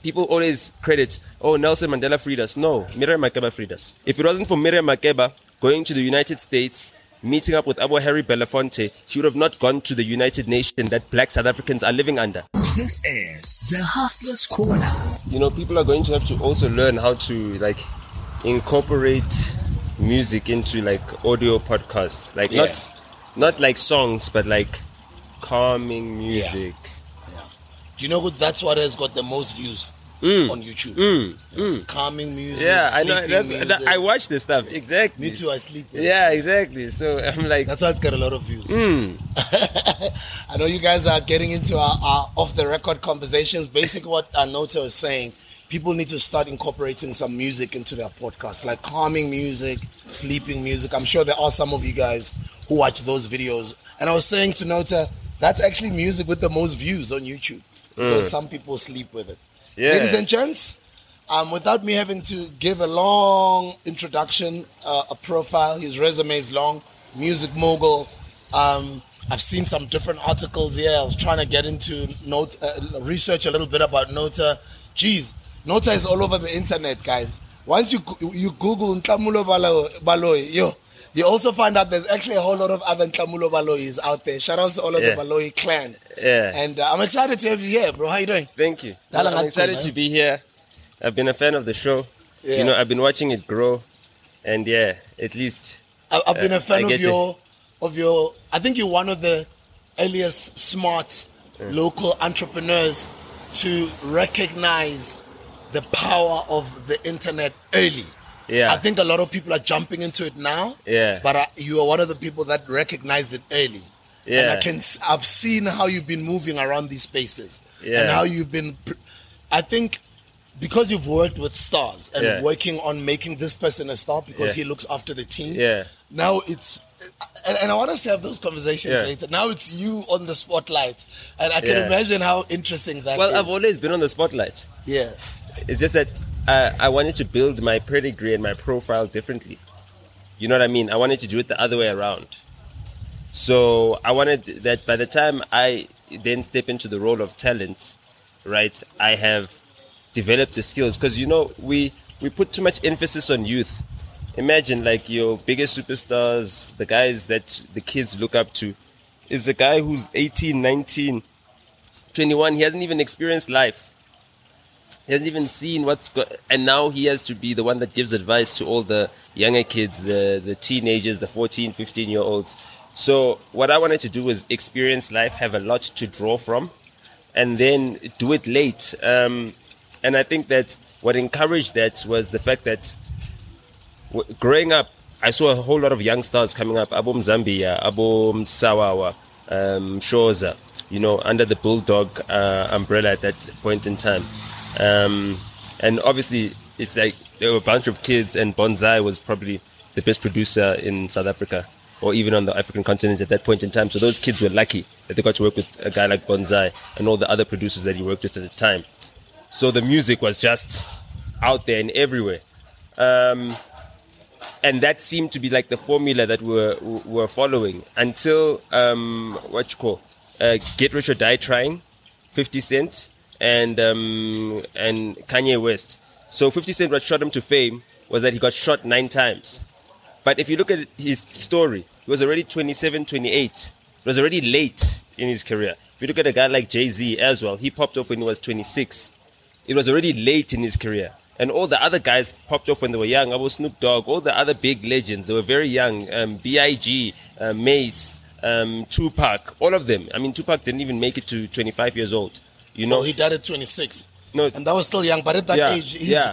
people always credit, Nelson Mandela freed us. No, Miriam Makeba freed us. If it wasn't for Miriam Makeba going to the United States, meeting up with Abu Harry Belafonte, she would have not gone to the United Nations that black South Africans are living under. This is the Hustler's Corner. People are going to have to also learn how to incorporate music into audio podcasts. Not like songs, but calming music. Yeah. Do you know what? That's what has got the most views on YouTube. Calming music. Yeah, I know. Music. I watch this stuff. Exactly. Me too. I sleep. Yeah, exactly. So I'm like, that's why it's got a lot of views. I know you guys are getting into our off the record conversations. Basically, what Nota was saying, people need to start incorporating some music into their podcast, like calming music, sleeping music. I'm sure there are some of you guys who watch those videos. And I was saying to Nota, that's actually music with the most views on YouTube, because some people sleep with it. Yeah. Ladies and gents, without me having to give a long introduction, a profile, his resume is long, music mogul. I've seen some different articles here. I was trying to get into research a little bit about Nota. Geez, Nota is all over the internet, guys. Once you Google Nhlamulo Baloyi, you also find out there's actually a whole lot of other Nhlamulo Baloyis out there. Shout out to all of the Baloyi clan. Yeah. And I'm excited to have you here, bro. How you doing? Thank you. I'm excited to be here. I've been a fan of the show. Yeah. I've been watching it grow. And at least... I've been a fan of your... I think you're one of the earliest smart local entrepreneurs to recognize the power of the internet early. Yeah. I think a lot of people are jumping into it now. Yeah. But you are one of the people that recognized it early. Yeah. And I've seen how you've been moving around these spaces. Yeah. And how you've been... I think because you've worked with stars and working on making this person a star because he looks after the team. Yeah. Now it's... And I want us to have those conversations later. Now it's you on the spotlight. And I can imagine how interesting that is. Well, I've always been on the spotlight. Yeah. It's just that I wanted to build my pedigree and my profile differently. You know what I mean? I wanted to do it the other way around. So I wanted that by the time I then step into the role of talent, right, I have developed the skills. Because, we put too much emphasis on youth. Imagine your biggest superstars, the guys that the kids look up to, is a guy who's 18, 19, 21. He hasn't even experienced life. He hasn't even seen and now he has to be the one that gives advice to all the younger kids, the teenagers, the 14, 15-year-olds. So what I wanted to do was experience life, have a lot to draw from, and then do it late. And I think that what encouraged that was the fact that growing up, I saw a whole lot of young stars coming up. Abo Mzambia, Abo Msawawa, Shoza, under the Bulldog umbrella at that point in time. And obviously, it's there were a bunch of kids, and Bonsai was probably the best producer in South Africa, or even on the African continent at that point in time. So those kids were lucky that they got to work with a guy like Bonsai and all the other producers that he worked with at the time. So the music was just out there and everywhere. And that seemed to be the formula that we were following until, Get Rich or Die Trying, 50 Cent, and Kanye West. So 50 Cent, what shot him to fame was that he got shot 9 times. But if you look at his story, he was already 27, 28. It was already late in his career. If you look at a guy like Jay-Z as well, he popped off when he was 26. It was already late in his career. And all the other guys popped off when they were young. I was Snoop Dogg, all the other big legends, they were very young. B.I.G., Mace, Tupac, all of them. I mean, Tupac didn't even make it to 25 years old. No, he died at 26. No, and that was still young. But at that age,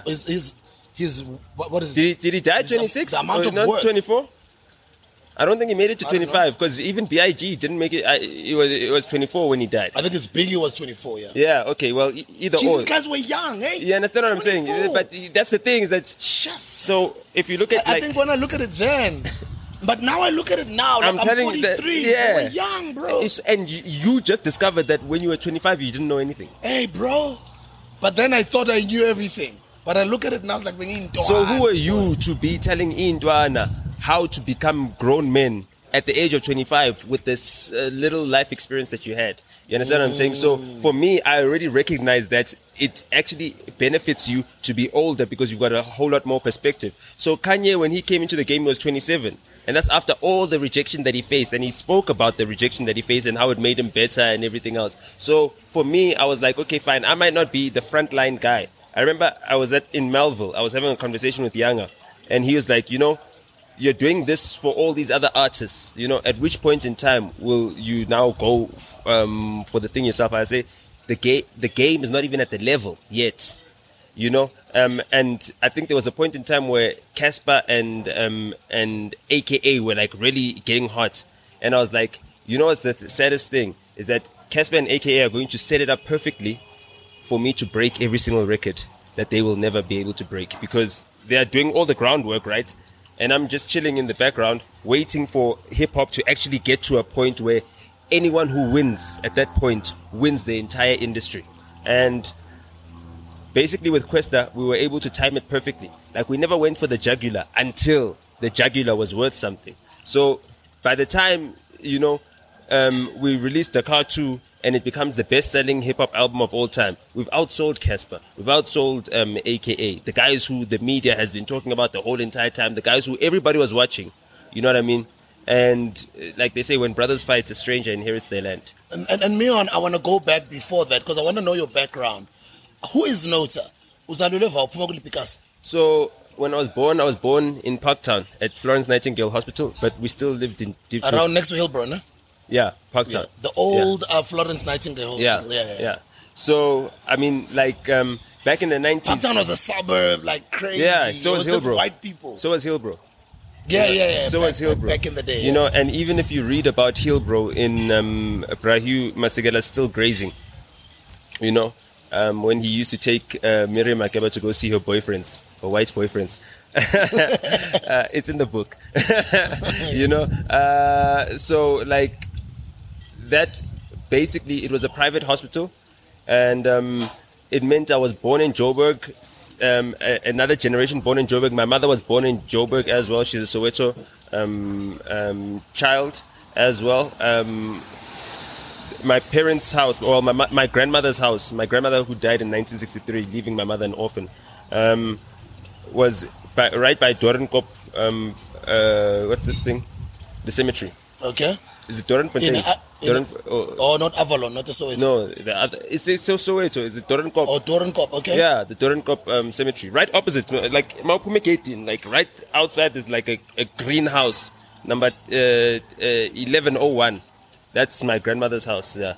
what is it? Did he die at 26? The amount of not work. 24? I don't think he made it to 25 because even B.I.G. didn't make it. It was 24 when he died. I think it's Biggie was 24, Yeah, okay, well, either or. These guys were young, eh? You understand what I'm saying? But that's the thing is that... So if you look at... I think when I look at it then... But now I look at it now, I'm 43. They were young, bro. And you just discovered that when you were 25, you didn't know anything. Hey, bro. But then I thought I knew everything. But I look at it now, it's like being Indwana. So who are you to be telling Indwana how to become grown men at the age of 25 with this little life experience that you had? You understand what I'm saying? So for me, I already recognized that it actually benefits you to be older because you've got a whole lot more perspective. So Kanye, when he came into the game, he was 27. And that's after all the rejection that he faced. And he spoke about the rejection that he faced and how it made him better and everything else. So for me, I was like, okay, fine. I might not be the frontline guy. I remember I was in Melville. I was having a conversation with Younger. And he was like, you're doing this for all these other artists. At which point in time will you now go for the thing yourself? I say, the game is not even at the level yet. And I think there was a point in time where Casper and AKA were like really getting hot, and I was like, what's the saddest thing is that Casper and AKA are going to set it up perfectly for me to break every single record that they will never be able to break, because they are doing all the groundwork, right? And I'm just chilling in the background waiting for hip hop to actually get to a point where anyone who wins at that point wins the entire industry. And basically, with Kwesta, we were able to time it perfectly. Like, we never went for the jugular until the jugular was worth something. So, by the time, we released Dakar 2 and it becomes the best-selling hip-hop album of all time, we've outsold Casper. We've outsold AKA, the guys who the media has been talking about the whole entire time, the guys who everybody was watching. You know what I mean? And like they say, when brothers fight, a stranger inherits their land. And Mion, I want to go back before that because I want to know your background. Who is Nota? So when I was born in Parktown at Florence Nightingale Hospital, but we still lived in deep around next to Hillbrow, no? Yeah, Parktown. Yeah, the old Florence Nightingale Hospital. Yeah. So I mean, like back in the 90s, Parktown was a suburb, like crazy. Yeah, so was Hillbrow. Just white people. So was Hillbrow. Yeah. So was Hillbrow. Back in the day. And even if you read about Hillbrow in Brahu Masigela's Still Grazing, when he used to take Miriam Makeba to go see her boyfriends, her white boyfriends. It's in the book. So like that, basically it was a private hospital, and it meant I was born in Joburg, another generation born in Joburg. My mother was born in Joburg as well. She's a Soweto child as well. My parents' house, or my grandmother's house, my grandmother who died in 1963, leaving my mother an orphan, was right by Doornkop. What's this thing? The cemetery. Okay. Is it Doornfontein? Not Avalon, not the Soweto. No, the other. It's Soweto. Is it Doornkop? Oh, Doornkop. Okay. Yeah, the Doornkop cemetery, right opposite. Like Maupume Gate, like right outside. There's like a greenhouse, number 1101. That's my grandmother's house. Yeah.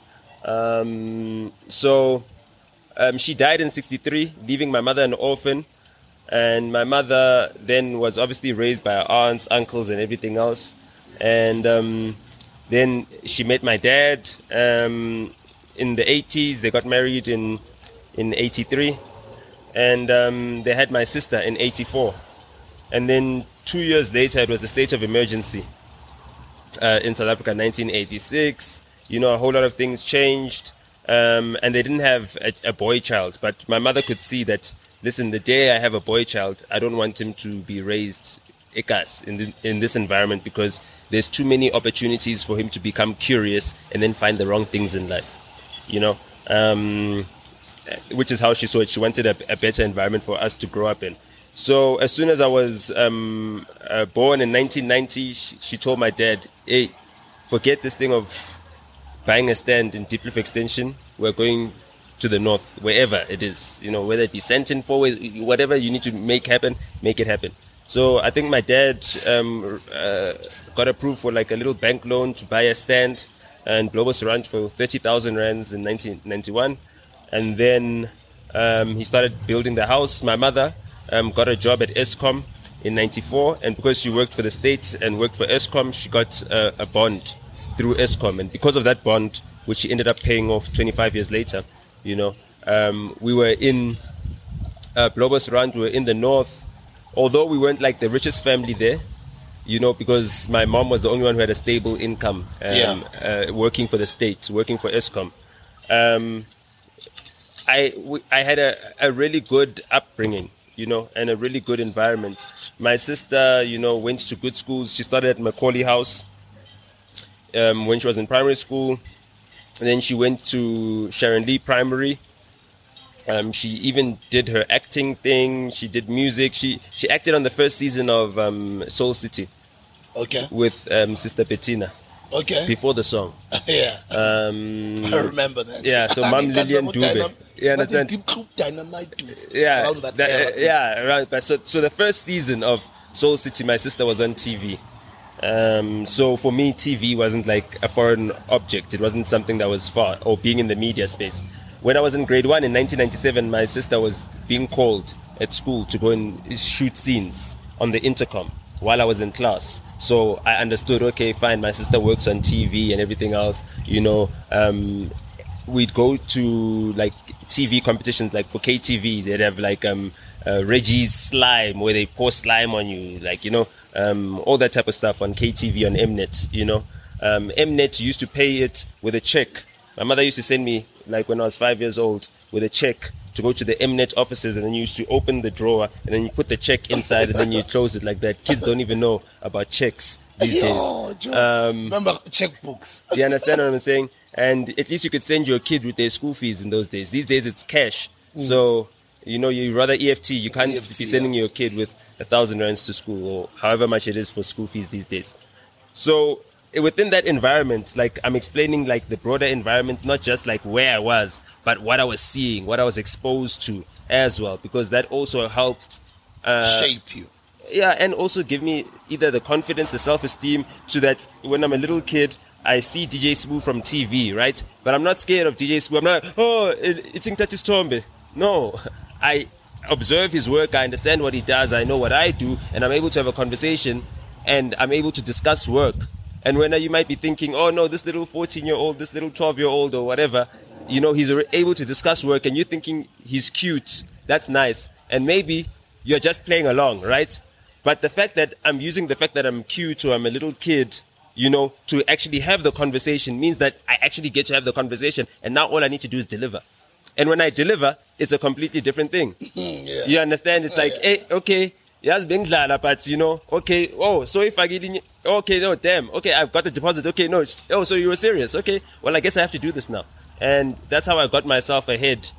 So she died in 1963, leaving my mother an orphan. And my mother then was obviously raised by her aunts, uncles, and everything else. And then she met my dad in the 80s. They got married in 83. And they had my sister in 84. And then 2 years later, it was the state of emergency in South Africa, 1986. A whole lot of things changed. And they didn't have a boy child. But my mother could see that, listen, the day I have a boy child, I don't want him to be raised in this environment, because there's too many opportunities for him to become curious and then find the wrong things in life, which is how she saw it. She wanted a better environment for us to grow up in. So as soon as I was born in 1990, she told my dad, hey, forget this thing of buying a stand in Diepkloof Extension. We're going to the north, wherever it is, whether it be Sandton, whatever you need to make happen, make it happen. So I think my dad got approved for like a little bank loan to buy a stand and Globus Ranch for 30,000 rands in 1991. And then he started building the house. My mother got a job at Eskom in 94. And because she worked for the state and worked for Eskom, she got a bond through Eskom. And because of that bond, which she ended up paying off 25 years later, we were in Globus Ranch, we were in the north. Although we weren't like the richest family there, because my mom was the only one who had a stable income, working for the state, working for Eskom. I had a really good upbringing, and a really good environment. My sister, went to good schools. She started at Macaulay House when she was in primary school. And then she went to Sharon Lee Primary. She even did her acting thing. She did music. She acted on the first season of Soul City. Okay. With Sister Bettina. Okay. Before the song. Yeah. I remember that. Yeah. So Mom Lillian Dube. You understand? Dynamite dude. Yeah. Around that era. Yeah. Right. But so the first season of Soul City, my sister was on TV. So for me, TV wasn't like a foreign object. It wasn't something that was far, or being in the media space. When I was in grade 1 in 1997, my sister was being called at school to go and shoot scenes on the intercom while I was in class. So I understood, okay, fine, my sister works on TV and everything else. We'd go to like TV competitions, like for KTV, they'd have like Reggie's Slime, where they pour slime on you, like, all that type of stuff on KTV, on Mnet, Mnet used to pay it with a check. My mother used to send me, like when I was 5 years old, with a check to go to the Mnet offices, and then you used to open the drawer and then you put the check inside and then you close it like that. Kids don't even know about checks these days. Remember checkbooks. Do you understand what I'm saying? And at least you could send your kid with their school fees in those days. These days it's cash. So, you rather EFT. You can't be sending your kid with 1,000 rands to school, or however much it is for school fees these days. So within that environment, like I'm explaining like the broader environment, not just like where I was, but what I was seeing, what I was exposed to as well, because that also helped shape you. Yeah, and also give me either the confidence, the self-esteem, so that when I'm a little kid, I see DJ Sbu from TV, right? But I'm not scared of DJ Sbu. I'm not like, it's Nkatati's Tombe. No, I observe his work, I understand what he does, I know what I do, and I'm able to have a conversation, and I'm able to discuss work. And when you might be thinking, oh no, this little 14-year-old, this little 12-year-old or whatever, he's able to discuss work, and you're thinking he's cute, that's nice. And maybe you're just playing along, right? But the fact that I'm using the fact that I'm cute or I'm a little kid, to actually have the conversation means that I actually get to have the conversation, and now all I need to do is deliver. And when I deliver, it's a completely different thing. Yeah. You understand? It's like, hey, okay, yes, but okay, oh, so if I get in, okay, no, damn, okay, I've got the deposit, okay, no, oh, so you were serious, okay, well, I guess I have to do this now. And that's how I got myself ahead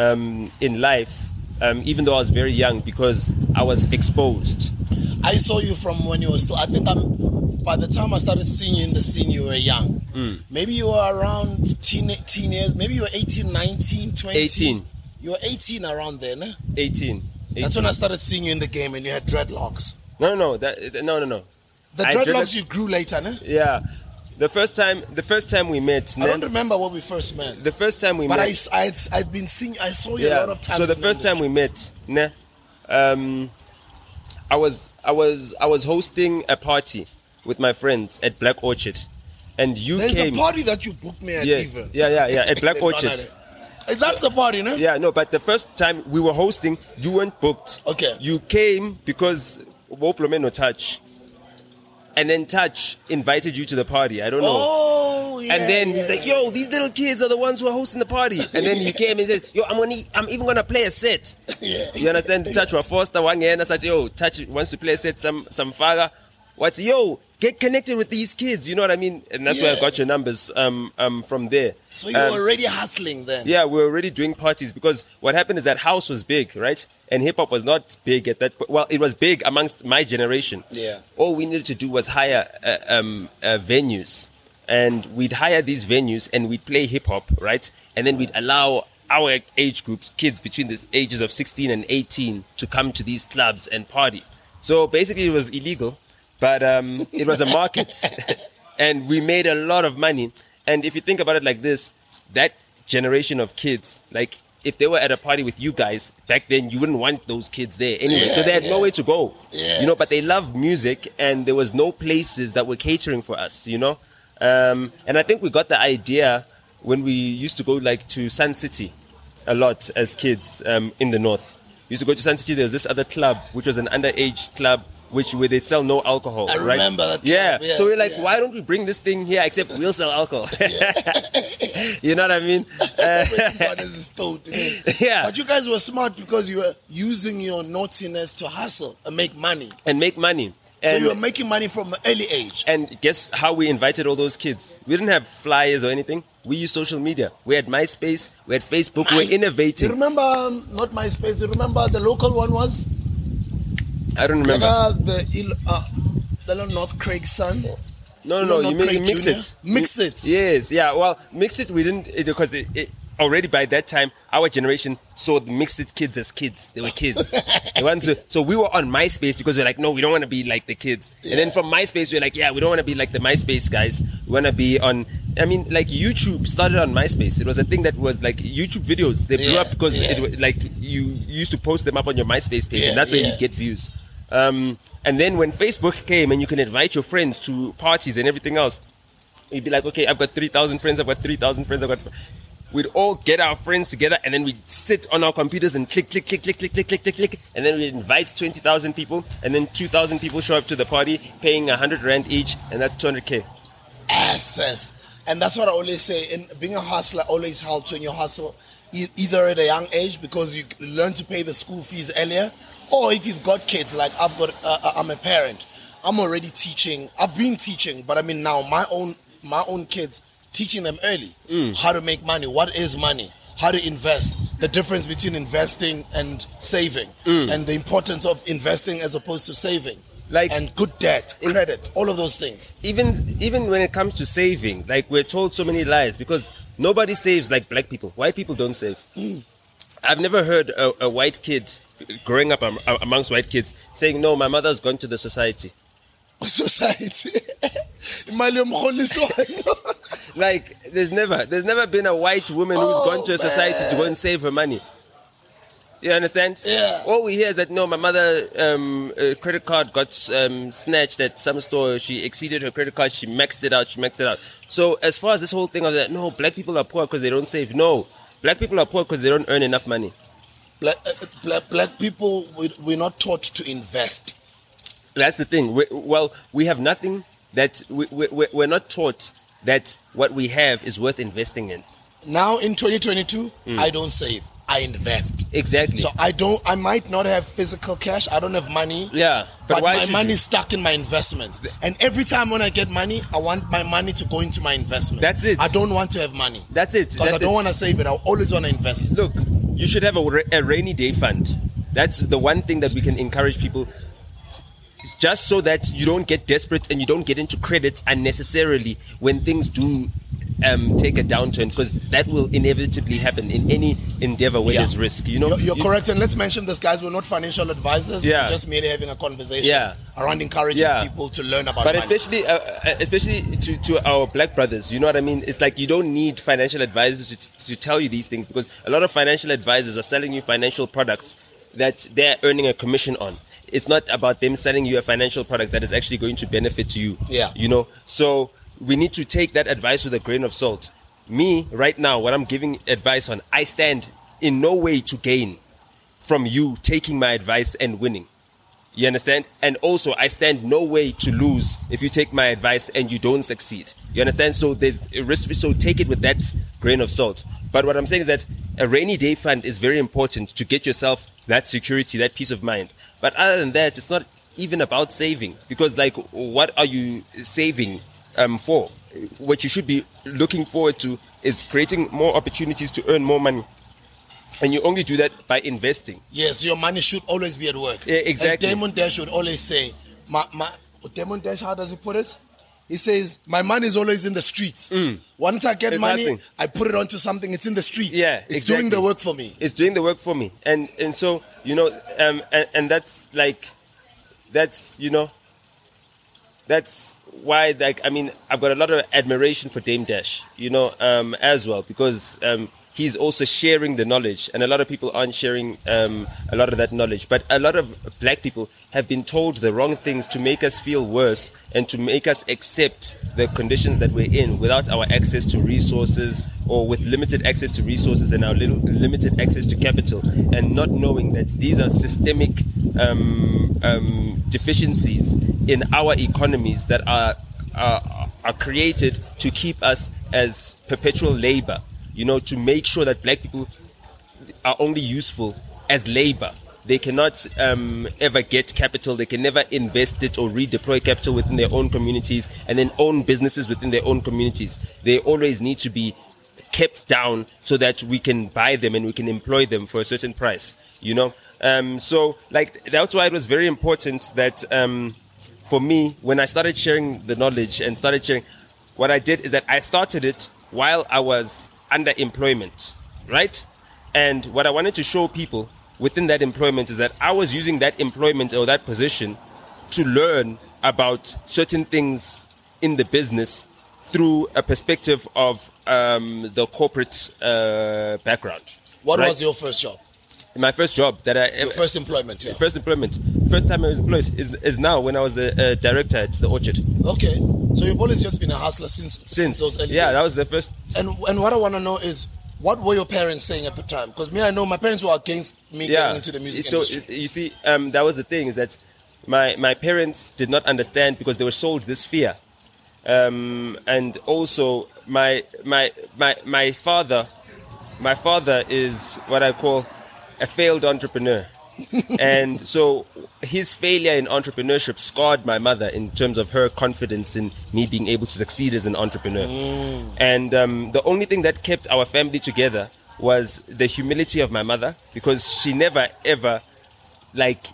in life, even though I was very young, because I was exposed. I saw you from when you were still, by the time I started seeing you in the scene, you were young. Maybe you were around teen years, maybe you were 18, 19, 20. 18. You were 18 around then, eh? 18. That's when I started seeing you in the game and you had dreadlocks. No. The dreadlocks you grew later, ne? Yeah. The first time we met. I don't remember what we first met. The first time we met. But I've been seeing, I saw you a lot of times. So the first time we met, I was hosting a party with my friends at Black Orchard, and There's came. a party that you booked me at. Yes. Even. Yeah, at Black Orchard. That's the party, no? Yeah, no, but the first time we were hosting, you weren't booked. Okay. You came because Woplome no Touch. And then Touch invited you to the party. I don't know. Oh, yeah. And then he's like, yo, these little kids are the ones who are hosting the party. And then he came and said, yo, I'm even gonna play a set. Yeah. You understand? Touch was forced one and I said, yo, Touch wants to play a set, some faga. What, yo, get connected with these kids, you know what I mean? And that's where I got your numbers from there. So you were already hustling then? Yeah, we were already doing parties, because what happened is that house was big, right? And hip-hop was not big at that point. Well, it was big amongst my generation. Yeah. All we needed to do was hire venues. And we'd hire these venues and we'd play hip-hop, right? And then we'd allow our age groups, kids between the ages of 16 and 18, to come to these clubs and party. So basically it was illegal, but it was a market. And we made a lot of money. And if you think about it like this, that generation of kids, like if they were at a party with you guys back then, you wouldn't want those kids there anyway. So they had nowhere to go, but they loved music and there was no places that were catering for us, And I think we got the idea when we used to go like to Sun City a lot as kids in the north. We used to go to Sun City. There was this other club, which was an underage club, where they sell no alcohol. I remember that. Yeah. Club, yeah. So we're like, why don't we bring this thing here? Except we'll sell alcohol. You know what I mean? Yeah. But you guys were smart because you were using your naughtiness to hustle and make money. So you were making money from an early age. And guess how we invited all those kids? We didn't have flyers or anything. We used social media. We had MySpace, we had Facebook, we were innovating. You remember, not MySpace, you remember the local one was? I don't remember. The North Craig's son. No, you mean Mix It. Mix It. Yes, yeah. Well, Mix It, we didn't, because already by that time, our generation saw the Mix It kids as kids. They were kids. So we were on MySpace because we're like, no, we don't want to be like the kids. Yeah. And then from MySpace, we're like, yeah, we don't want to be like the MySpace guys. We want to be on, like YouTube started on MySpace. It was a thing that was like YouTube videos. They blew up because it was like you used to post them up on your MySpace page, and that's where you get views. And then when Facebook came and you can invite your friends to parties and everything else, you'd be like, okay, I've got 3,000 friends, we'd all get our friends together and then we'd sit on our computers and click, and then we'd invite 20,000 people, and then 2,000 people show up to the party paying 100 Rand each, and that's 200K. Yes. And that's what I always say, in being a hustler always helps when you hustle either at a young age because you learn to pay the school fees earlier, or if you've got kids, like I'm a parent, I'm already teaching. I've been teaching, but now my own kids, teaching them early how to make money, what is money, how to invest, the difference between investing and saving, and the importance of investing as opposed to saving, and good debt, credit, all of those things. Even when it comes to saving, like we're told so many lies because nobody saves like black people. White people don't save. I've never heard a white kid growing up amongst white kids saying, no, my mother's gone to the society. Like there's never been a white woman who's gone to a society to go and save her money. You understand? Yeah. All we hear is that no, my mother credit card got snatched at some store. She exceeded her credit card. She maxed it out. So as far as this whole thing of that, no, black people are poor because they don't save. No, black people are poor because they don't earn enough money. Black people, we're not taught to invest. That's the thing. We have nothing that we're not taught that what we have is worth investing in. Now in 2022, I don't save. I invest. Exactly. So I might not have physical cash. I don't have money. Yeah. But my money is stuck in my investments. And every time when I get money, I want my money to go into my investment. That's it. I don't want to have money. That's it. Because I don't want to save it. I always want to invest. Look, you should have a rainy day fund. That's the one thing that we can encourage people. It's just so that you don't get desperate and you don't get into credit unnecessarily when things do take a downturn, because that will inevitably happen in any endeavor where there's risk. You're correct. And let's mention this, guys, we're not financial advisors. Yeah. We're just merely having a conversation around encouraging people to learn about money. But especially to our black brothers, you know what I mean? It's like you don't need financial advisors to tell you these things, because a lot of financial advisors are selling you financial products that they're earning a commission on. It's not about them selling you a financial product that is actually going to benefit you. Yeah. So we need to take that advice with a grain of salt. Me, right now, what I'm giving advice on, I stand in no way to gain from you taking my advice and winning. You understand? And also, I stand no way to lose if you take my advice and you don't succeed. You understand? So there's a risk. So take it with that grain of salt. But what I'm saying is that a rainy day fund is very important to get yourself that security, that peace of mind. But other than that, it's not even about saving, because what are you saving for? What you should be looking forward to is creating more opportunities to earn more money. And you only do that by investing. Yes, your money should always be at work. Yeah, exactly. As Damon Dash would always say, Damon Dash, how does he put it? He says, my money is always in the streets. Once I get money, I put it onto something. It's in the streets. Yeah, it's doing the work for me. It's doing the work for me. And so, and that's that's why, I've got a lot of admiration for Dame Dash, as well, because he's also sharing the knowledge, and a lot of people aren't sharing a lot of that knowledge. But a lot of black people have been told the wrong things to make us feel worse and to make us accept the conditions that we're in without our access to resources, or with limited access to resources and our limited access to capital, and not knowing that these are systemic deficiencies in our economies that are created to keep us as perpetual labor. To make sure that black people are only useful as labor. they cannot ever get capital. They can never invest it or redeploy capital within their own communities and then own businesses within their own communities. They always need to be kept down so that we can buy them and we can employ them for a certain price, you know. So like that's why it was very important that for me, when I started sharing the knowledge and started sharing, what I did is that I started it while I was under employment, right? And what I wanted to show people within that employment is that I was using that employment or that position to learn about certain things in the business through a perspective of the corporate background. What right? was your first job? My first job that I... Your first employment, yeah. First employment. First time I was employed is now when I was the director at the Orchard. Okay. So you've always just been a hustler since those early days. That was the first... And what I want to know is, what were your parents saying at the time? Because I know my parents were against me getting into the music industry. So, you see, that was the thing, is that my parents did not understand because they were sold this fear. And also, my father is what I call a failed entrepreneur. And so his failure in entrepreneurship scarred my mother in terms of her confidence in me being able to succeed as an entrepreneur. And the only thing that kept our family together was the humility of my mother, because she never ever like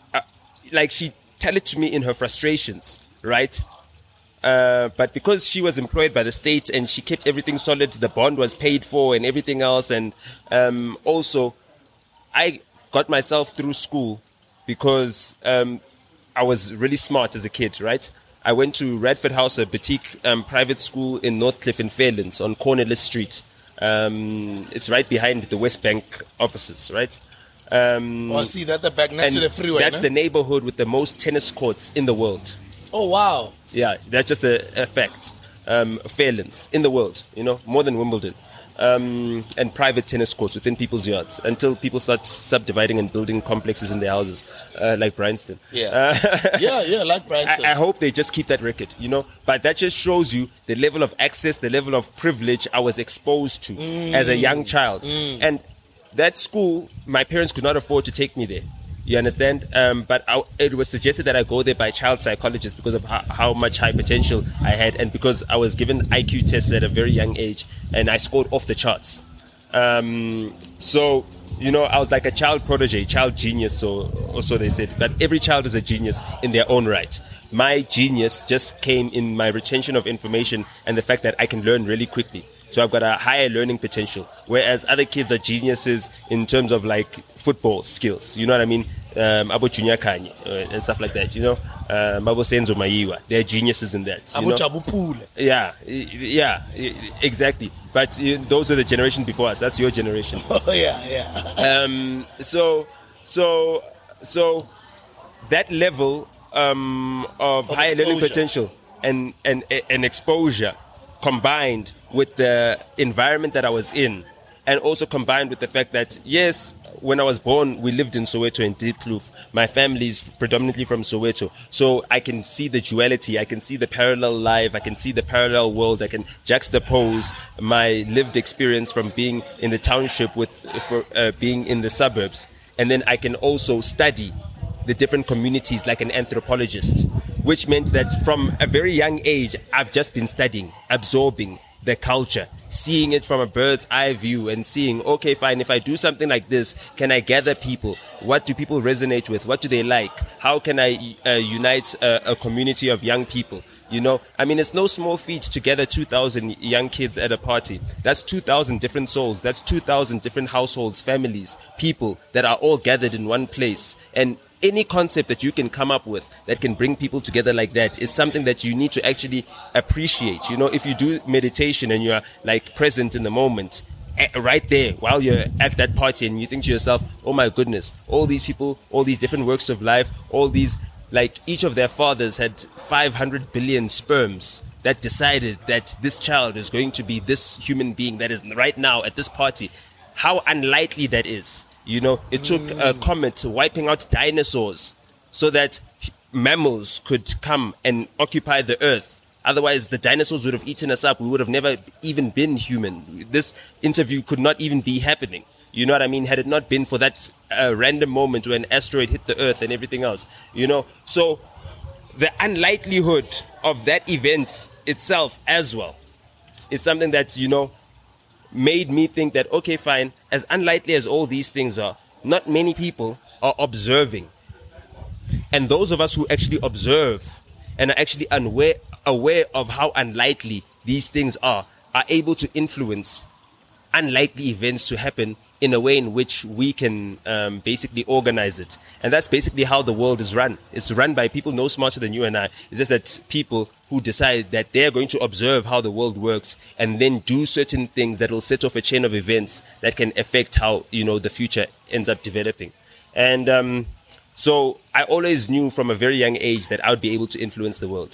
she tell it to me in her frustrations, right? But because she was employed by the state and she kept everything solid, the bond was paid for and everything else. And also I got myself through school because I was really smart as a kid, right? I went to Radford House, a boutique private school in Northcliffe in Fairlands on Cornelis Street. It's right behind the West Bank offices, right? I see that the back next to the freeway. That's the neighborhood with the most tennis courts in the world. Oh, wow. Yeah, that's just a fact. Fairlands in the world, you know, more than Wimbledon. And private tennis courts within people's yards until people start subdividing and building complexes in their houses, like Bryanston. Yeah, like Bryanston. I hope they just keep that record, you know. But that just shows you the level of access, the level of privilege I was exposed to as a young child. And that school, my parents could not afford to take me there. You understand? But it was suggested that I go there by child psychologists because of how much high potential I had, and because I was given IQ tests at a very young age and I scored off the charts. So, you know, I was like a child prodigy, child genius, or so they said. But every child is a genius in their own right. My genius just came in my retention of information and the fact that I can learn really quickly. So I've got a higher learning potential, whereas other kids are geniuses in terms of like football skills. You know what I mean? Abo Junior Kanye and stuff like that. You know, Mabo Senzo Maiwa. They're geniuses in that. Abo Chabupule. Yeah, exactly. But those are the generation before us. That's your generation. Oh yeah. So that level of higher learning potential and exposure, combined with the environment that I was in, and also combined with the fact that, yes, when I was born, we lived in Soweto in Diepkloof. My family is predominantly from Soweto. So I can see the duality. I can see the parallel life. I can see the parallel world. I can juxtapose my lived experience from being in the township with being in the suburbs. And then I can also study the different communities like an anthropologist, which meant that from a very young age, I've just been studying, absorbing the culture, seeing it from a bird's eye view and seeing, okay, fine, if I do something like this, can I gather people? What do people resonate with? What do they like? How can I unite a community of young people? You know, I mean, it's no small feat to gather 2,000 young kids at a party. That's 2,000 different souls. That's 2,000 different households, families, people that are all gathered in one place. And any concept that you can come up with that can bring people together like that is something that you need to actually appreciate. You know, if you do meditation and you are like present in the moment, right there while you're at that party, and you think to yourself, oh my goodness, all these people, all these different works of life, all these, like each of their fathers had 500 billion sperms that decided that this child is going to be this human being that is right now at this party. How unlikely that is. You know, it took a comet wiping out dinosaurs so that mammals could come and occupy the earth. Otherwise, the dinosaurs would have eaten us up. We would have never even been human. This interview could not even be happening. You know what I mean? Had it not been for that random moment when an asteroid hit the Earth and everything else, you know. So the unlikelihood of that event itself as well is something that, you know, made me think that, okay, fine, as unlikely as all these things are, not many people are observing. And those of us who actually observe and are actually aware of how unlikely these things are able to influence unlikely events to happen in a way in which we can basically organize it. And that's basically how the world is run. It's run by people no smarter than you and I. It's just that people who decide that they're going to observe how the world works and then do certain things that will set off a chain of events that can affect how, you know, the future ends up developing. And so I always knew from a very young age that I would be able to influence the world.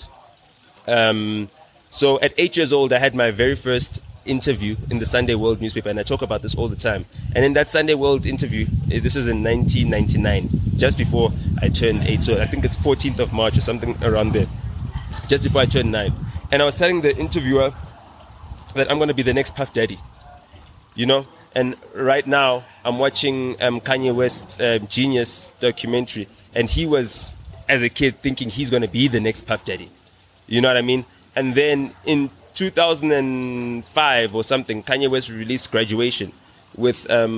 So at 8 years old, I had my very first interview in the Sunday World newspaper, and I talk about this all the time. And in that Sunday World interview, this was in 1999, just before I turned 8, so I think it's 14th of March or something around there, just before I turned 9. And I was telling the interviewer that I'm going to be the next Puff Daddy, you know. And right now I'm watching Kanye West's Genius documentary, and he was, as a kid, thinking he's going to be the next Puff Daddy, you know what I mean. And then in 2005 or something, Kanye West released Graduation with a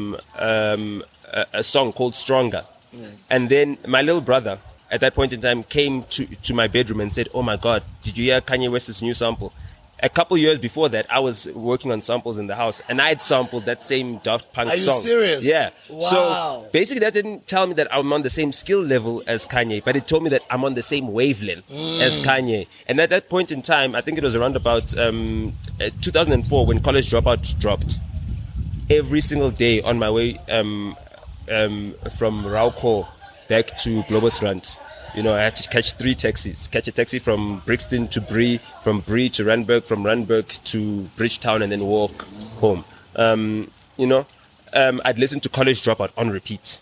song called Stronger. And then my little brother at that point in time came to my bedroom and said, "Oh my God, did you hear Kanye West's new sample?" A couple years before that, I was working on samples in the house, and I had sampled that same Daft Punk song. Are you serious? Yeah. Wow. So basically, that didn't tell me that I'm on the same skill level as Kanye, but it told me that I'm on the same wavelength as Kanye. And at that point in time, I think it was around about 2004 when College Dropout dropped. Every single day on my way from Rauco back to Globusrand, you know, I had to catch 3 taxis. Catch a taxi from Brixton to Bree, from Bree to Randburg, from Randburg to Bridgetown, and then walk home. You know, I'd listen to College Dropout on repeat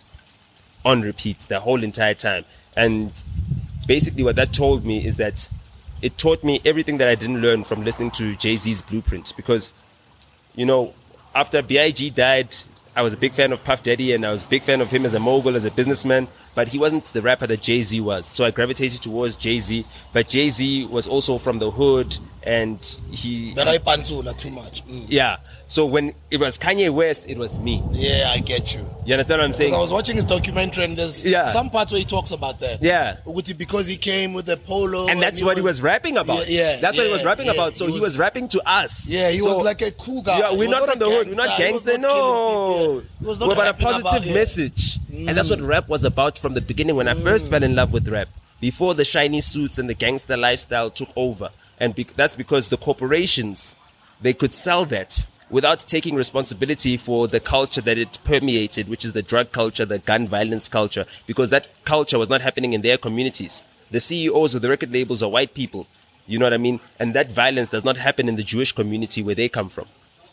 the whole entire time. And basically what that told me is that it taught me everything that I didn't learn from listening to Jay-Z's Blueprint. Because, you know, after B.I.G. died, I was a big fan of Puff Daddy, and I was a big fan of him as a mogul, as a businessman, but he wasn't the rapper that Jay-Z was. So I gravitated towards Jay-Z, but Jay-Z was also from the hood, and he... too much. Yeah. So when it was Kanye West, it was me. Yeah, I get you. You understand what I'm saying? I was watching his documentary, and there's some parts where he talks about that. Yeah. Because he came with a polo. And that's what he was rapping about. That's what he was rapping about. So he was rapping to us. Yeah, he was like a cool guy. Yeah, we're not from the hood. We're not gangster. No. We're about a positive message. And that's what rap was about from the beginning when I first fell in love with rap. Before the shiny suits and the gangster lifestyle took over. And that's because the corporations, they could sell that without taking responsibility for the culture that it permeated, which is the drug culture, the gun violence culture, because that culture was not happening in their communities. The CEOs of the record labels are white people, you know what I mean? And that violence does not happen in the Jewish community where they come from.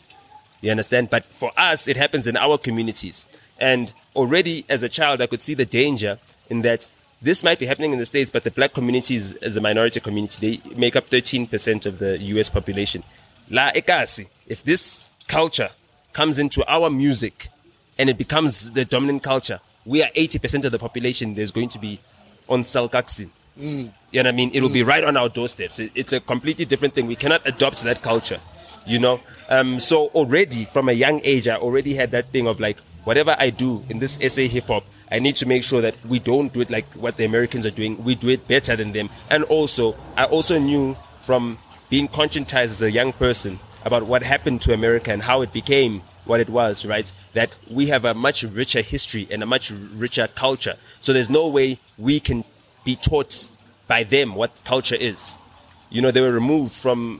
You understand? But for us, it happens in our communities. And already as a child, I could see the danger in that this might be happening in the States, but the black communities as a minority community, they make up 13% of the US population. La ekasi, if this culture comes into our music and it becomes the dominant culture, we are 80% of the population. There's going to be on Salkaksi. You know what I mean? It'll be right on our doorsteps. It's a completely different thing. We cannot adopt that culture, you know? So already from a young age, I already had that thing of like, whatever I do in this SA hip hop, I need to make sure that we don't do it like what the Americans are doing. We do it better than them. And also, I also knew from being conscientized as a young person about what happened to America and how it became what it was, right? That we have a much richer history and a much richer culture. So there's no way we can be taught by them what culture is. You know, they were removed from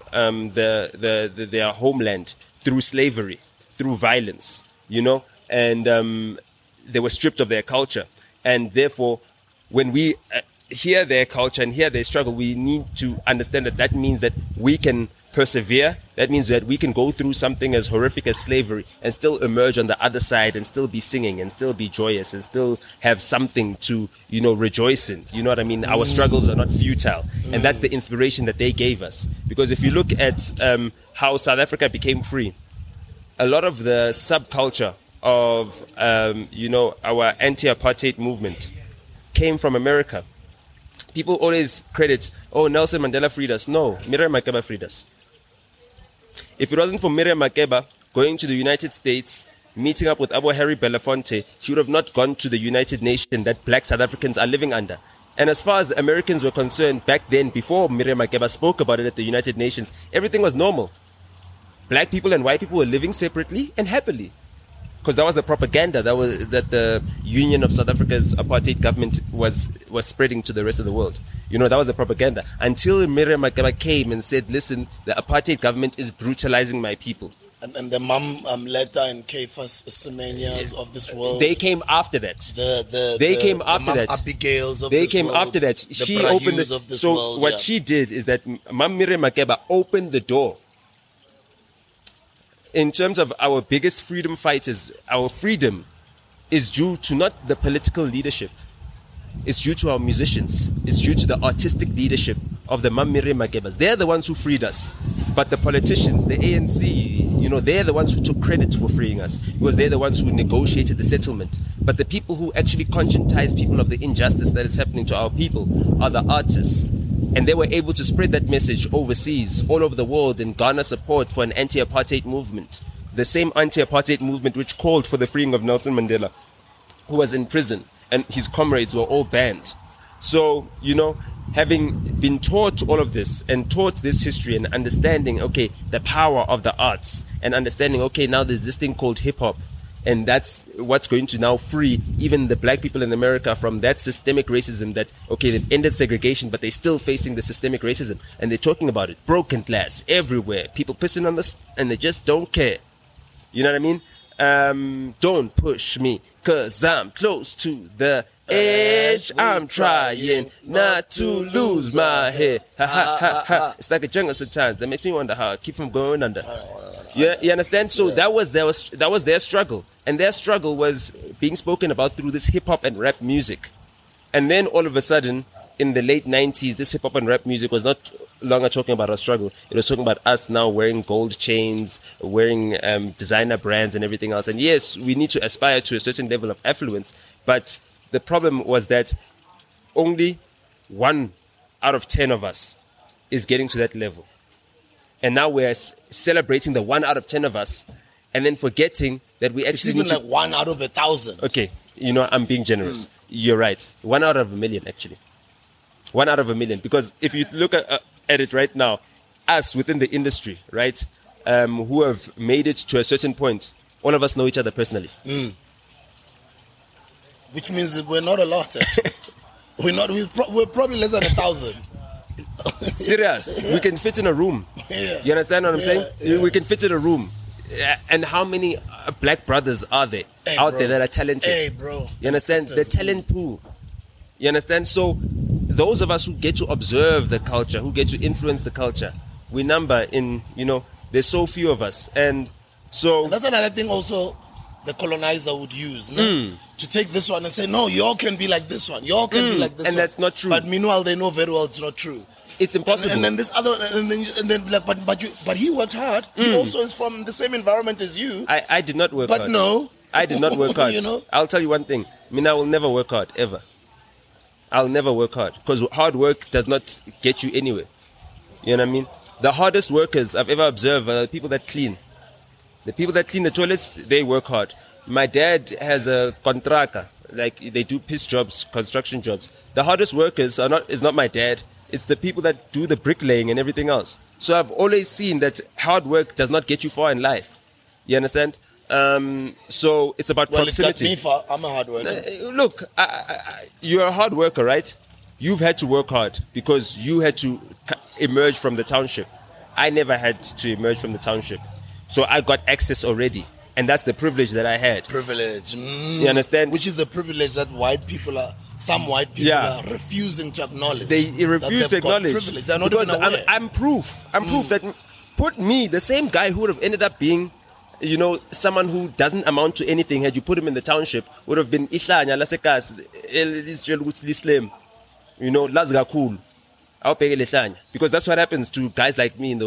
their homeland through slavery, through violence, you know, and they were stripped of their culture. And therefore, when we hear their culture and hear their struggle, we need to understand that that means that we can persevere. That means that we can go through something as horrific as slavery and still emerge on the other side and still be singing and still be joyous and still have something to, you know, rejoice in. You know what I mean? Our struggles are not futile. And that's the inspiration that they gave us. Because if you look at how South Africa became free, a lot of the subculture of, our anti-apartheid movement came from America. People always credit, Nelson Mandela freed us. No, Miriam Makeba freed us. If it wasn't for Miriam Makeba going to the United States, meeting up with Abu Harry Belafonte, she would have not gone to the United Nations that black South Africans are living under. And as far as the Americans were concerned, back then, before Miriam Makeba spoke about it at the United Nations, everything was normal. Black people and white people were living separately and happily. Because that was the propaganda that the Union of South Africa's apartheid government was spreading to the rest of the world. That was the propaganda. Until Miriam Makeba came and said, listen, the apartheid government is brutalizing my people. And the Mam Letta and Caiaphas Semenias of this world. They came after that. The Abigails of they this came world. after that. She opened it. So world, what she did is that Mam Miriam Makeba opened the door. In terms of our biggest freedom fighters, our freedom is due to not the political leadership. It's due to our musicians. It's due to the artistic leadership of the Mam Miriam Makebas. They're the ones who freed us. But the politicians, the ANC, they're the ones who took credit for freeing us because they're the ones who negotiated the settlement. But the people who actually conscientize people of the injustice that is happening to our people are the artists. And they were able to spread that message overseas, all over the world, and garner support for an anti-apartheid movement. The same anti-apartheid movement which called for the freeing of Nelson Mandela, who was in prison, and his comrades were all banned. So, having been taught all of this and taught this history and understanding, the power of the arts and understanding, now there's this thing called hip-hop, and that's what's going to now free even the black people in America from that systemic racism that, they've ended segregation, but they're still facing the systemic racism. And they're talking about it. Broken glass everywhere. People pissing on this, and they just don't care. You know what I mean? Don't push me, cause I'm close to the edge. I'm trying not to lose my head. Ha ha ha ha. It's like a jungle sometimes. That makes me wonder how I keep from going under. You understand? So that was their struggle. And their struggle was being spoken about through this hip-hop and rap music. And then all of a sudden, in the late 90s, this hip-hop and rap music was not longer talking about our struggle. It was talking about us now wearing gold chains, wearing designer brands and everything else. And yes, we need to aspire to a certain level of affluence. But the problem was that only 1 out of 10 of us is getting to that level. And now we're celebrating the 1 out of 10 of us and then forgetting that we actually it's even like 1 out of 1,000. Okay, I'm being generous. You're right. 1 out of 1,000,000, actually. 1 out of 1,000,000. Because if you look at it right now, us within the industry, right, who have made it to a certain point, all of us know each other personally. Which means that we're not a lot. We're probably less than 1,000. Serious. We can fit in a room. Yeah. You understand what I'm saying? Yeah. We can fit in a room. And how many black brothers are there out there that are talented? Hey, bro. You understand? The talent pool. You understand? So those of us who get to observe the culture, who get to influence the culture, we number in, there's so few of us. And so... And that's another thing also the colonizer would use, no? To take this one and say, no, y'all can be like this one. Y'all can be like this one. And that's not true. But meanwhile, they know very well it's not true. It's impossible. And then this other, and then like, but he worked hard. He also is from the same environment as you. I did not work hard. But no. I did not work hard. I'll tell you one thing. I will never work hard, ever. I'll never work hard. Because hard work does not get you anywhere. You know what I mean? The hardest workers I've ever observed are the people that clean. The people that clean the toilets, they work hard. My dad has a contractor. Like, they do piss jobs, construction jobs. The hardest workers is not my dad. It's the people that do the bricklaying and everything else. So I've always seen that hard work does not get you far in life. You understand? So it's about proximity. It's got me far. I'm a hard worker. Look, you're a hard worker, right? You've had to work hard because you had to emerge from the township. I never had to emerge from the township. So I got access already. And that's the privilege that I had. Privilege. You understand? Which is the privilege that some white people are refusing to acknowledge. They refuse to acknowledge. They're not because even aware. I'm proof. I'm proof that put me, the same guy who would have ended up being, someone who doesn't amount to anything, had you put him in the township, would have been Ihlanya Lasekas, Lislam, Lazga cool. Because that's what happens to guys like me in the hood.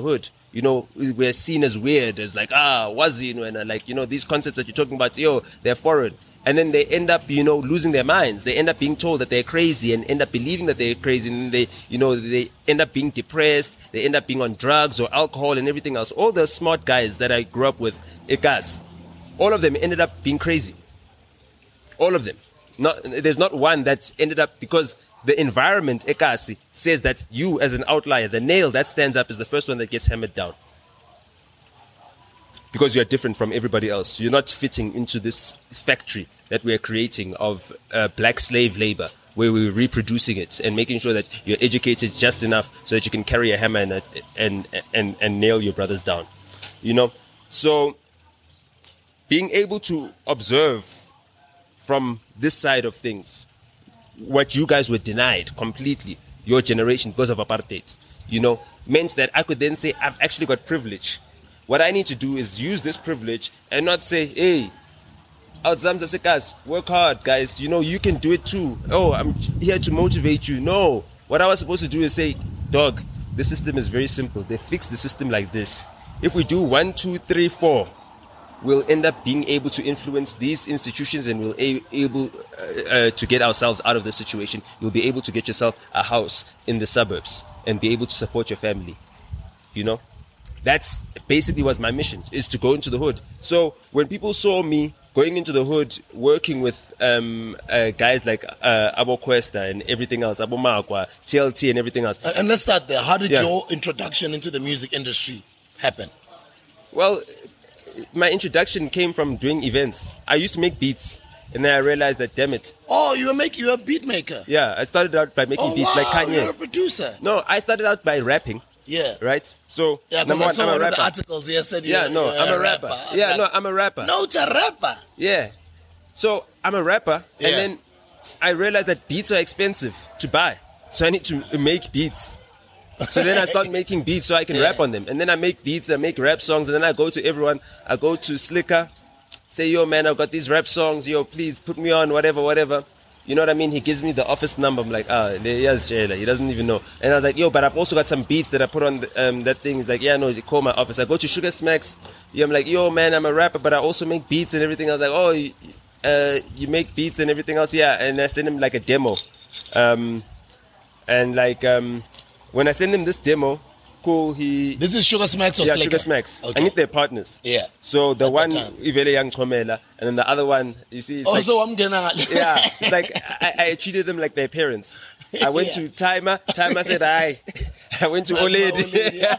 you know, we're seen as weird, as like, Wazin, and like, you know, these concepts that you're talking about, they're foreign. And then they end up, you know, losing their minds. They end up being told that they're crazy and end up believing that they're crazy. And they, you know, they end up being depressed. They end up being on drugs or alcohol and everything else. All the smart guys that I grew up with, Ekas, all of them ended up being crazy. All of them. There's not one that's ended up, because the environment, Ekasi, says that you as an outlier, the nail that stands up is the first one that gets hammered down. Because you're different from everybody else. You're not fitting into this factory that we're creating of black slave labor, where we're reproducing it and making sure that you're educated just enough so that you can carry a hammer and nail your brothers down. You know? So being able to observe from this side of things what you guys were denied completely, your generation, because of apartheid, you know, meant that I could then say, I've actually got privilege. What I need to do is use this privilege and not say, hey, work hard, guys. You know, you can do it too. Oh, I'm here to motivate you. No. What I was supposed to do is say, dog, the system is very simple. They fix the system like this. If we do 1, 2, 3, 4, we'll end up being able to influence these institutions and we'll able to get ourselves out of the situation. You'll be able to get yourself a house in the suburbs and be able to support your family. You know? That's basically was my mission, is to go into the hood. So when people saw me going into the hood, working with guys like Abo Cuesta and everything else, Abo Magwa, TLT and everything else. And let's start there. How did your introduction into the music industry happen? Well, my introduction came from doing events. I used to make beats, and then I realized that, damn it. Oh, you're a beat maker. Yeah, I started out by making beats like Kanye. You're a producer. No, I started out by rapping. Yeah. Right? So, because I saw one of the articles here said I'm a rapper. I'm a rapper. No, it's a rapper. Yeah. So, I'm a rapper, and then I realized that beats are expensive to buy. So, I need to make beats. So then I start making beats so I can rap on them. And then I make beats, I make rap songs, and then I go to everyone. I go to Slicker, say, yo, man, I've got these rap songs. Yo, please put me on, whatever. You know what I mean? He gives me the office number. I'm like, yes, Jayla. He doesn't even know. And I was like, yo, but I've also got some beats that I put on that thing. He's like, yeah, no, you call my office. I go to Sugar Smacks. Yeah, I'm like, yo, man, I'm a rapper, but I also make beats and everything. I was like, oh, you make beats and everything else? Yeah. And I send him like a demo. When I send him this demo, cool, This is Sugar Smacks or Slicker? Yeah, Sugar Smacks. Okay. I need their partners. Yeah. So the one, Ivele Young Komela, and then the other one, you see, it's so I'm gonna... Yeah, it's like, I treated them like their parents. I went to Timer said hi. I went to Oled.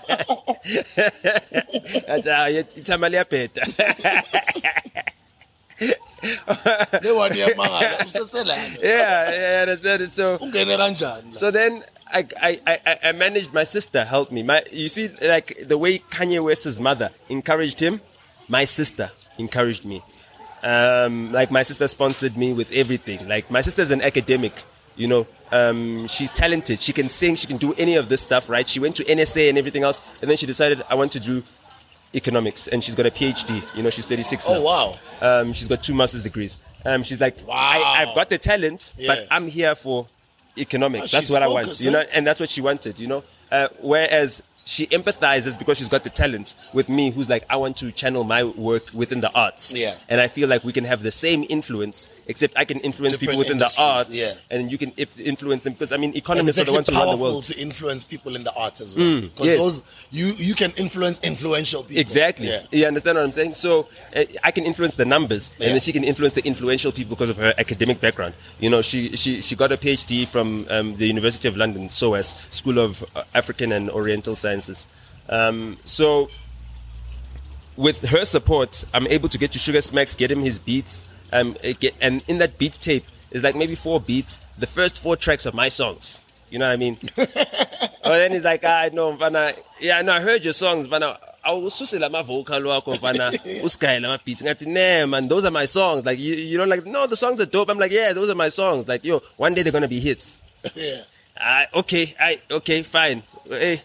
So then I managed. My sister helped me. You see, like the way Kanye West's mother encouraged him, my sister encouraged me. Like my sister sponsored me with everything. Like my sister's an academic, you know. She's talented. She can sing. She can do any of this stuff, right? She went to NSA and everything else, and then she decided I want to do economics, and she's got a PhD. You know, she's 36 now. Oh wow! She's got 2 master's degrees. She's like, wow. I've got the talent, but I'm here for economics. That's what I want, you know, and that's what she wanted, you know. Whereas she empathizes because she's got the talent with me, who's like, I want to channel my work within the arts. Yeah. And I feel like we can have the same influence, except I can influence people within the arts, and you can influence them, because I mean, economists are the ones who run the world. It's powerful to influence people in the arts as well, because you can influence influential people. Exactly. Yeah. You understand what I'm saying? So I can influence the numbers, and then she can influence the influential people because of her academic background. You know, she got a PhD from the University of London, SOAS, School of African and Oriental Sciences. So with her support, I'm able to get to Sugar Smacks, get him his beats, and in that beat tape is like maybe 4 beats. The first 4 tracks are my songs. You know what I mean? Oh, then he's like, no, Vana. Yeah, no, I heard your songs, Vana. I was so my vocal work, Vana. My beats. Man, those are my songs. Like you don't like? No, the songs are dope. I'm like, yeah, those are my songs. Like, yo, one day they're gonna be hits. Yeah. Okay, fine. Hey.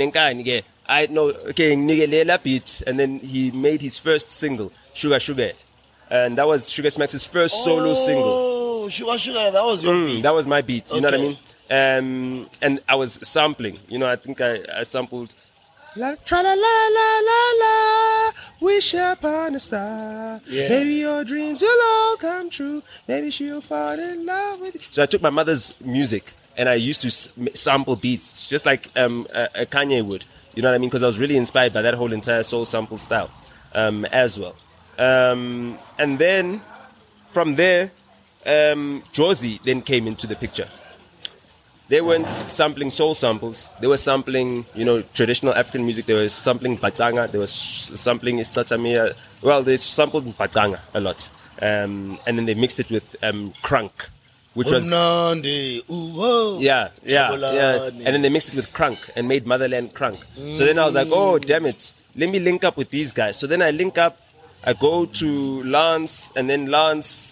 I know, okay, Nigelela beat, and then he made his first single, Sugar, and that was Sugar Smacks' first solo single. Oh, Sugar, that was your beat. That was my beat. You know what I mean? And I was sampling. You know, I think I sampled La tra la la la la la, wish upon a star. Yeah. Maybe your dreams will all come true. Maybe she'll fall in love with you. So I took my mother's music and I used to sample beats, just like a Kanye would. You know what I mean? Because I was really inspired by that whole entire soul sample style as well. And then from there, Jozi then came into the picture. They weren't sampling soul samples. They were sampling, traditional African music. They were sampling Batanga. They were sampling Istatamia. Well, they sampled Batanga a lot. And then they mixed it with crunk, which was... Yeah. And then they mixed it with crunk and made Motherland crunk. So then I was like, oh, damn it. Let me link up with these guys. So then I link up. I go to Lance, and then Lance,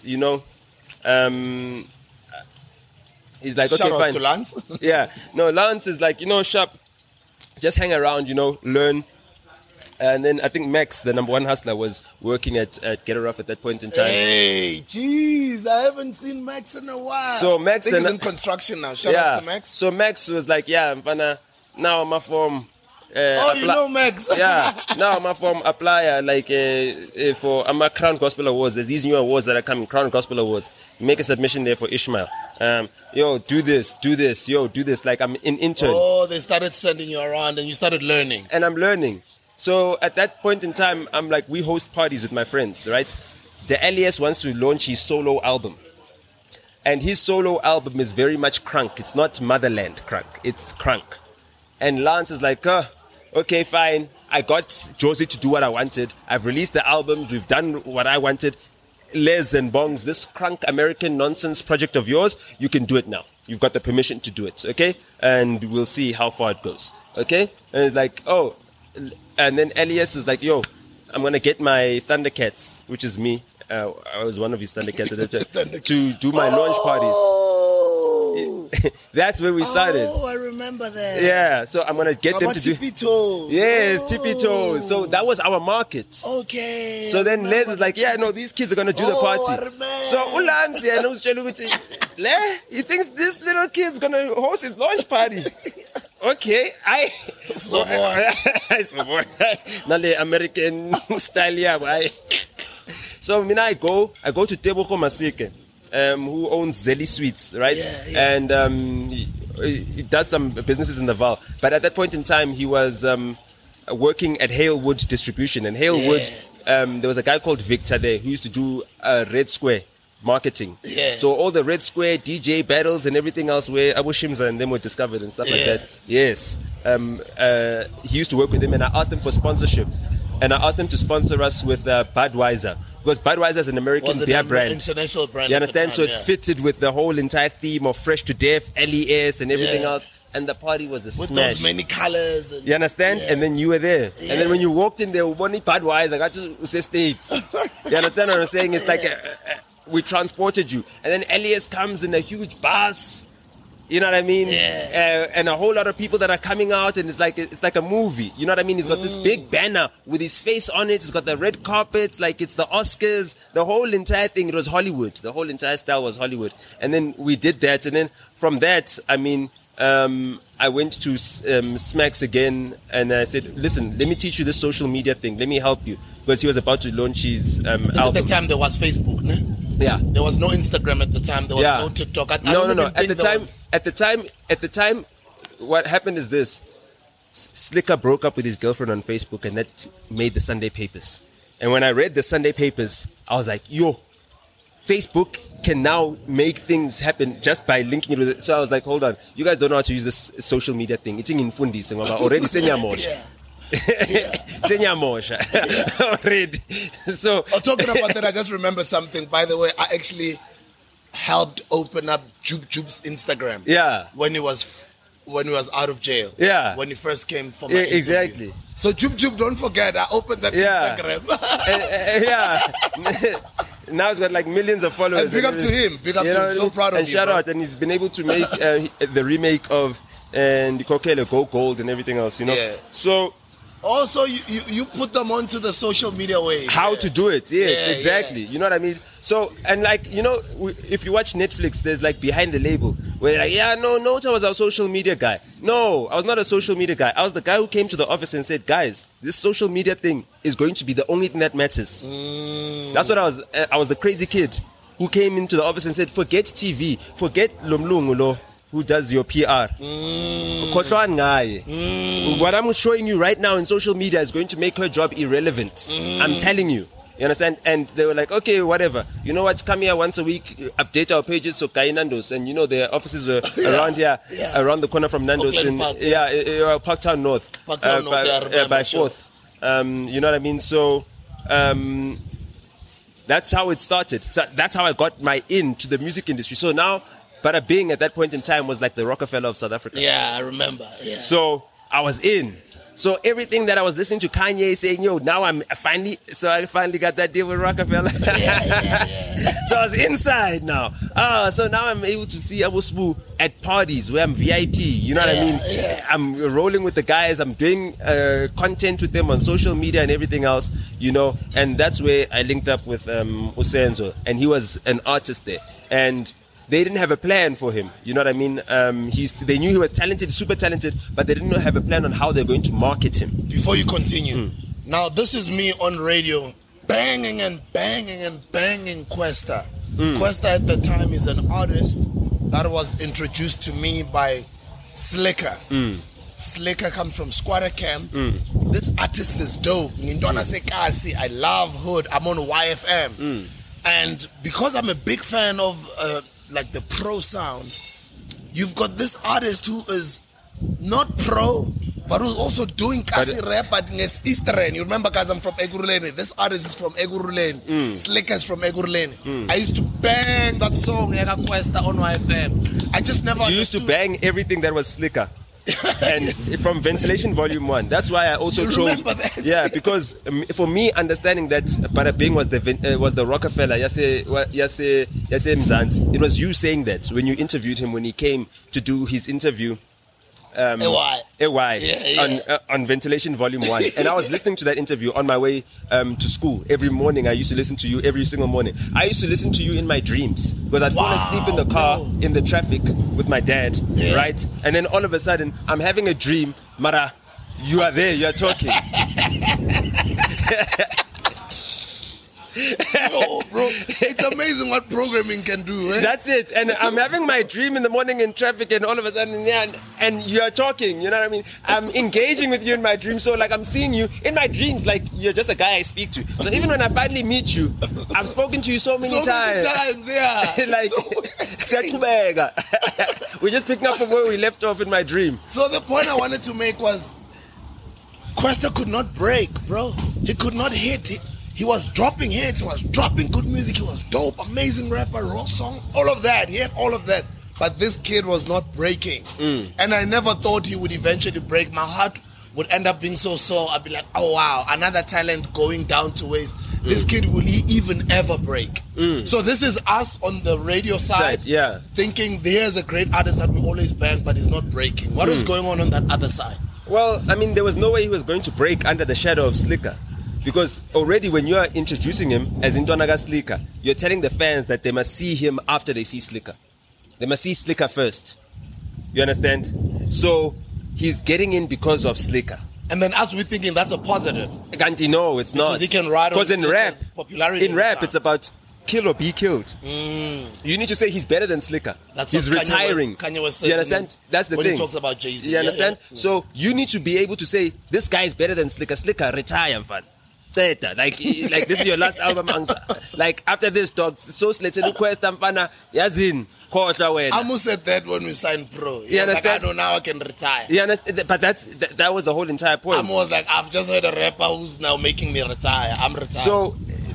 he's like, okay, Shout out fine. to Lance. Yeah. No, Lance is like, Sharp, just hang around, learn. And then I think Max, the number one hustler, was working at Get It Rough at that point in time. Hey, jeez, I haven't seen Max in a while. So Max, I think he's in construction now. Shout out to Max. So Max was like, yeah, Mfana, now I'm a form. You know Max. Yeah, now I'm a form applier, I'm a Crown Gospel Awards. There's these new awards that are coming, Crown Gospel Awards. You make a submission there for Ishmael. Do this. Yo, do this. Like I'm an intern. Oh, they started sending you around and you started learning. And I'm learning. So at that point in time, I'm like, we host parties with my friends, right? The Elias wants to launch his solo album. And his solo album is very much crunk. It's not Motherland crunk. It's crunk. And Lance is like, okay, fine. I got Jozi to do what I wanted. I've released the albums. We've done what I wanted. Les and Bongs, this crunk American nonsense project of yours, you can do it now. You've got the permission to do it, okay? And we'll see how far it goes, okay? And it's like, oh. And then Elias is like, yo, I'm going to get my Thundercats, which is me. I was one of his Thundercats at the time, to do my launch parties. That's where we started. Oh, I remember that. Yeah, so I'm going to get them to do... Tippy Toes. Yes, Tippy Toes. So that was our market. Okay. So then Les is like, yeah, no, these kids are going to do the party. I remember. So Ulansi and Le, he thinks this little kid's going to host his launch party. Okay, so boy. Nale American style, yeah, boy. So I go to Tebogo Masike. Who owns Zelly Sweets, right? Yeah. And he does some businesses in the Val. But at that point in time, he was working at Halewood Distribution. And Halewood, there was a guy called Victor there who used to do Red Square marketing. Yeah. So all the Red Square DJ battles and everything else where Abu Shimza and them were discovered and stuff like that. Yes. He used to work with him, and I asked him for sponsorship. And I asked him to sponsor us with Budweiser. Because Budweiser is an American beer brand. International brand. You understand? Time, so it fitted with the whole entire theme of Fresh to Death, LES, and everything else. And the party was a with smash. Those many colors. And, you understand? And then you were there. And then when you walked in there, one Budweiser, I got to say States. You understand what I'm saying? It's like we transported you. And then LES comes in a huge bus. You know what I mean? Yeah. And a whole lot of people that are coming out, and it's like a movie. You know what I mean? He's got this big banner with his face on it. It's got the red carpet, like it's the Oscars. The whole entire thing, it was Hollywood. The whole entire style was Hollywood. And then we did that, and then from that, I mean, I went to Smacks again, and I said, listen, let me teach you this social media thing. Let me help you. Because he was about to launch his album. At the time, there was Facebook, no? Yeah. There was no Instagram at the time. There was no TikTok. No. At the time, what happened is this. Slicker broke up with his girlfriend on Facebook, and that made the Sunday papers. And when I read the Sunday papers, I was like, yo, Facebook can now make things happen just by linking it with it. So I was like, hold on. You guys don't know how to use this social media thing. It's in Fundis. Already Senyamosha. Senyamosha. Already. So talking about that, I just remembered something. By the way, I actually helped open up Jub's Instagram. Yeah. When he was out of jail. Yeah. When he first came for my interview. Exactly. So Jub, don't forget, I opened that Instagram. Now he's got like millions of followers. And big up to him. Big up to him. So proud of him. And shout out. And he's been able to make the remake of and Kokele Go Gold and everything else, you know. Yeah. So Also, you put them onto the social media way. How to do it? Yes, Yeah, exactly. yeah. You know what I mean? So, and like, you know, if you watch Netflix, there's like behind the label where like, yeah, no, Nota was our social media guy. No, I was not a social media guy. I was the guy who came to the office and said, guys, this social media thing is going to be the only thing that matters. That's what I was. I was the crazy kid who came into the office and said, forget TV, forget Lomlungulo, who does your PR. What I'm showing you right now in social media is going to make her job irrelevant. I'm telling you. You understand? And they were like, okay, whatever. You know what? Come here once a week, update our pages. So Kai Nando's, and you know their offices were around here, around the corner from Nando's, Auckland Park, Parktown North, Parktown North, I remember, by sure. 4th. You know what I mean? So that's how it started. So that's how I got my in to the music industry. So now, Bada Bing at that point in time was like the Rockefeller of South Africa. Yeah, I remember. Yeah. So I was in. So everything that I was listening to Kanye saying, yo, now I finally got that deal with Rockefeller. So I was inside now. So now I'm able to see Abu Sbu at parties where I'm VIP. You know what I mean? Yeah. I'm rolling with the guys. I'm doing content with them on social media and everything else, you know. And that's where I linked up with Usenzo. And he was an artist there. And they didn't have a plan for him. You know what I mean? They knew he was talented, super talented, but they didn't have a plan on how they're going to market him. Before you continue, now this is me on radio, banging Questa. Questa at the time is an artist that was introduced to me by Slicker. Slicker comes from Squatter Camp. This artist is dope. Ngintwana Sekasi. I love Hood. I'm on YFM. And because I'm a big fan of like the pro sound, you've got this artist who is not pro, but who's also doing kasi rap at Eastern. You remember, guys, I'm from Eguruleni. This artist is from Eguruleni. Slicker's from Eguruleni. I used to bang that song, Ega Questa, on YFM. I just never You used to bang everything that was Slicker. And from Ventilation Volume 1. That's why I also chose. That? Yeah, because for me, understanding that Bada Bing was the Rockefeller, Yase Mzansi, it was you saying that when you interviewed him, when he came to do his interview. AY on Ventilation Volume 1. And I was listening to that interview on my way to school. Every morning I used to listen to you every single morning. I used to listen to you in my dreams because I'd fall asleep in the car in the traffic with my dad, right? And then all of a sudden I'm having a dream, Mara, you are there, you are talking. Yo, bro, it's amazing what programming can do, eh? That's it. And I'm having my dream in the morning in traffic, and all of a sudden, and you're talking, you know what I mean? I'm engaging with you in my dream, so like I'm seeing you in my dreams, like you're just a guy I speak to. So even when I finally meet you, I've spoken to you so many times. Like, we're just picking up from where we left off in my dream. So the point I wanted to make was, Questa could not break, bro. He could not hit. He was dropping hits, he was dropping good music, he was dope, amazing rapper, raw song, all of that. He had all of that. But this kid was not breaking. And I never thought he would eventually break. My heart would end up being so sore. I'd be like, oh wow, another talent going down to waste. This kid, will he even ever break? So this is us on the radio side, thinking there's a great artist that we always bang, but he's not breaking. What was going on that other side? Well, I mean, there was no way he was going to break under the shadow of Slicker. Because already when you are introducing him as Ntwanaga Slicker, you're telling the fans that they must see him after they see Slicker. They must see Slicker first. You understand? So he's getting in because of Slicker. And then us, we're thinking that's a positive. Ganti, no, it's not. Because he can ride on Because popularity. In rap, it's about kill or be killed. You need to say he's better than Slicker. That's he's what retiring. Kanye West says. You understand? That's the when thing. He talks about Jay-Z. You understand? So you need to be able to say this guy is better than Slicker. Slicker, retire, man. Like this is your last album, like after this, dog. So let's request Amfana Yazin Kotla when. Amos said that when we signed pro. You understand? Like, I know now I can retire. You understand? But that was the whole entire point. Amos was like, I've just heard a rapper who's now making me retire. I'm retired. So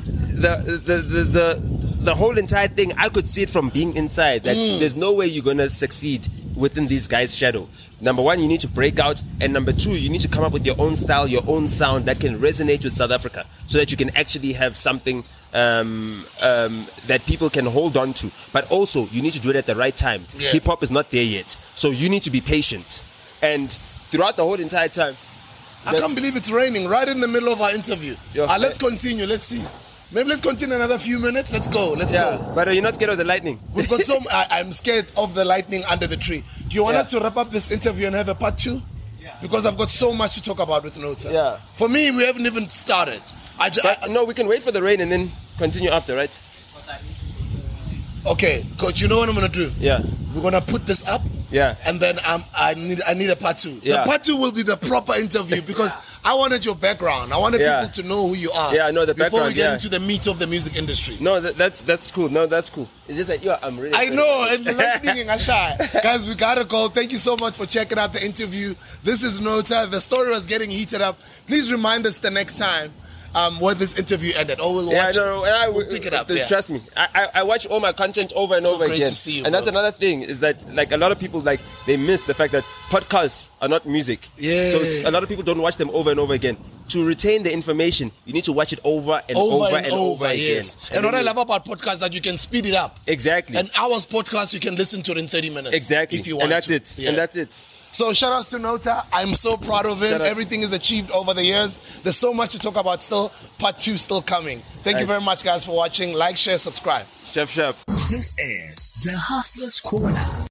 the whole entire thing, I could see it from being inside that there's no way you're gonna succeed within these guys' shadow. Number one, you need to break out, and number two, you need to come up with your own style, your own sound that can resonate with South Africa, so that you can actually have something that people can hold on to. But also, you need to do it at the right time. Hip hop is not there yet, so you need to be patient. And throughout the whole entire time, I can't believe it's raining right in the middle of our interview. Let's continue. Let's see. Maybe let's continue another few minutes. Let's go. Let's go. But you're not scared of the lightning? We've got I'm scared of the lightning under the tree. Do you want us to wrap up this interview and have a part 2? Yeah. Because I've got so much to talk about with Nota. Yeah. For me, we haven't even started. No, we can wait for the rain and then continue after, right? Okay, coach, you know what I'm going to do? Yeah. We're going to put this up. Yeah. And then I need a part 2. Yeah. The part 2 will be the proper interview because I wanted your background. I wanted people to know who you are. Yeah, I know the before background. Before we get into the meat of the music industry. No, that's cool. No, that's cool. It's just that I'm really. I know, and the lightning and shy. Guys, we gotta go. Thank you so much for checking out the interview. This is Nota. The story was getting heated up. Please remind us the next time where this interview ended. Or we'll watch we'll pick it up. Trust me, I watch all my content over and over again. To see you, and that's another thing is that like a lot of people they miss the fact that podcasts are not music. Yeah. So a lot of people don't watch them over and over again. To retain the information, you need to watch it over and over again. Yes. And what I love about podcasts is that you can speed it up. Exactly. An hour's podcast, you can listen to it in 30 minutes. Exactly. If you want and that's to. it. Yeah. And that's it. So shout outs to Nota. I'm so proud of him. Everything is achieved over the years. There's so much to talk about still. Part 2 still coming. Thank you very much, guys, for watching. Like, share, subscribe. Chef. This is the Hustlers Corner.